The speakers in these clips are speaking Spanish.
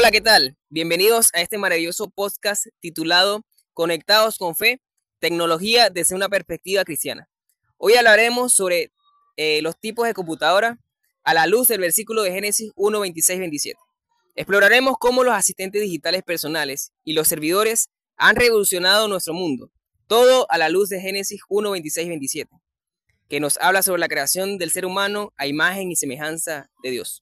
Hola, ¿qué tal? Bienvenidos a este maravilloso podcast titulado Conectados con Fe, Tecnología desde una perspectiva cristiana. Hoy hablaremos sobre los tipos de computadora a la luz del versículo de Génesis 1, 26, 27. Exploraremos cómo los asistentes digitales personales y los servidores han revolucionado nuestro mundo, todo a la luz de Génesis 1, 26, 27, que nos habla sobre la creación del ser humano a imagen y semejanza de Dios.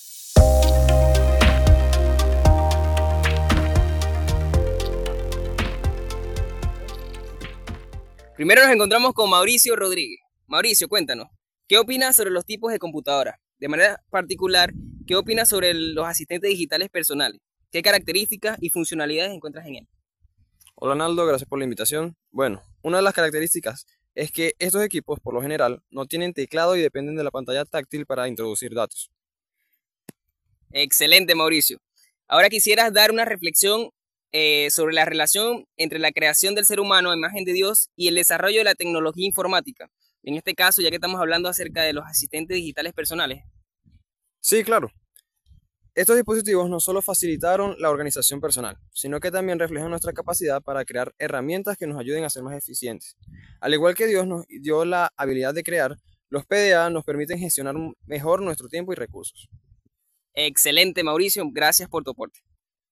Primero nos encontramos con Mauricio Rodríguez. Mauricio, cuéntanos, ¿qué opinas sobre los tipos de computadora? De manera particular, ¿qué opinas sobre los asistentes digitales personales? ¿Qué características y funcionalidades encuentras en él? Hola Naldo, gracias por la invitación. Bueno, una de las características es que estos equipos, por lo general, no tienen teclado y dependen de la pantalla táctil para introducir datos. Excelente, Mauricio. Ahora quisieras dar una reflexión sobre la relación entre la creación del ser humano a imagen de Dios y el desarrollo de la tecnología informática. En este caso, ya que estamos hablando acerca de los asistentes digitales personales. Sí, claro. Estos dispositivos no solo facilitaron la organización personal, sino que también reflejan nuestra capacidad para crear herramientas que nos ayuden a ser más eficientes. Al igual que Dios nos dio la habilidad de crear, los PDA nos permiten gestionar mejor nuestro tiempo y recursos. Excelente, Mauricio. Gracias por tu aporte.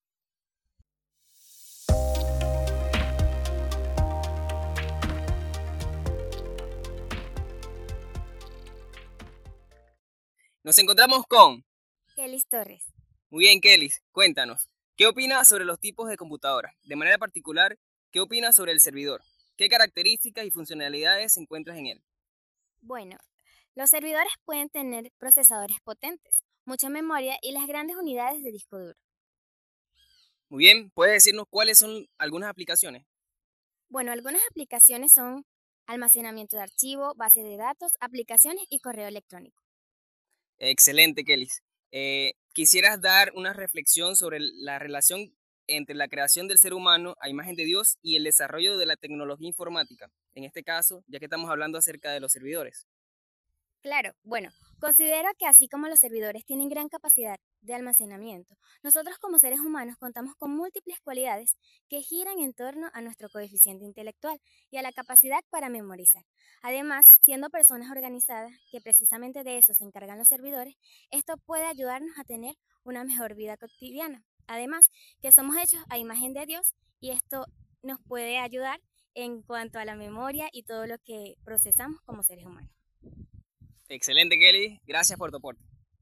Nos encontramos con Kelly Torres. Muy bien, Kelly, cuéntanos, ¿qué opinas sobre los tipos de computadora? De manera particular, ¿qué opinas sobre el servidor? ¿Qué características y funcionalidades encuentras en él? Bueno, los servidores pueden tener procesadores potentes, mucha memoria y las grandes unidades de disco duro. Muy bien, ¿puedes decirnos cuáles son algunas aplicaciones? Bueno, algunas aplicaciones son almacenamiento de archivo, base de datos, aplicaciones y correo electrónico. Excelente, Kelly. ¿Quisieras dar una reflexión sobre la relación entre la creación del ser humano a imagen de Dios y el desarrollo de la tecnología informática? En este caso, ya que estamos hablando acerca de los servidores. Claro, bueno, considero que así como los servidores tienen gran capacidad de almacenamiento, nosotros como seres humanos contamos con múltiples cualidades que giran en torno a nuestro coeficiente intelectual y a la capacidad para memorizar. Además, siendo personas organizadas, que precisamente de eso se encargan los servidores, esto puede ayudarnos a tener una mejor vida cotidiana. Además, que somos hechos a imagen de Dios y esto nos puede ayudar en cuanto a la memoria y todo lo que procesamos como seres humanos. Excelente, Kelly. Gracias por tu aporte.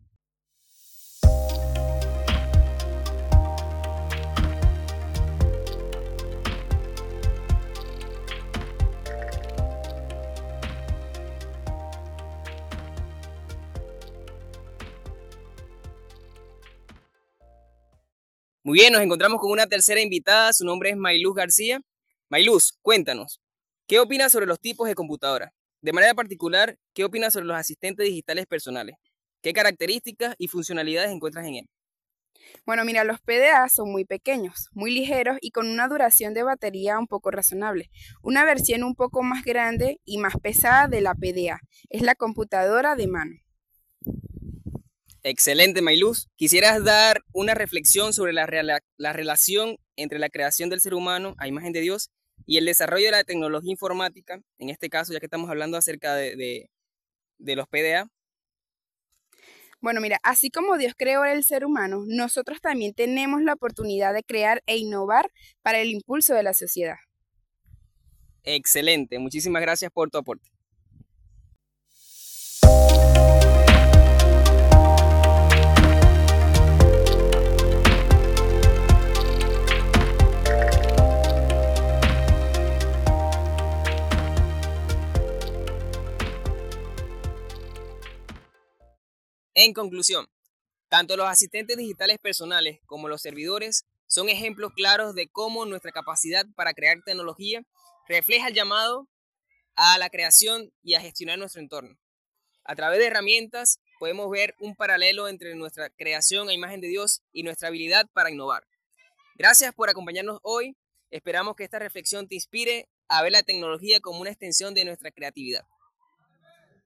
Muy bien, nos encontramos con una tercera invitada. Su nombre es Mayluz García. Mayluz, cuéntanos, ¿qué opinas sobre los tipos de computadora? De manera particular, ¿qué opinas sobre los asistentes digitales personales? ¿Qué características y funcionalidades encuentras en él? Bueno, mira, los PDA son muy pequeños, muy ligeros y con una duración de batería un poco razonable. Una versión un poco más grande y más pesada de la PDA es la computadora de mano. Excelente, Mayluz. ¿Quisieras dar una reflexión sobre la relación entre la creación del ser humano a imagen de Dios y el desarrollo de la tecnología informática? En este caso, ya que estamos hablando acerca de los PDA. Bueno, mira, así como Dios creó el ser humano, nosotros también tenemos la oportunidad de crear e innovar para el impulso de la sociedad. Excelente, muchísimas gracias por tu aporte. En conclusión, tanto los asistentes digitales personales como los servidores son ejemplos claros de cómo nuestra capacidad para crear tecnología refleja el llamado a la creación y a gestionar nuestro entorno. A través de herramientas podemos ver un paralelo entre nuestra creación a imagen de Dios y nuestra habilidad para innovar. Gracias por acompañarnos hoy. Esperamos que esta reflexión te inspire a ver la tecnología como una extensión de nuestra creatividad.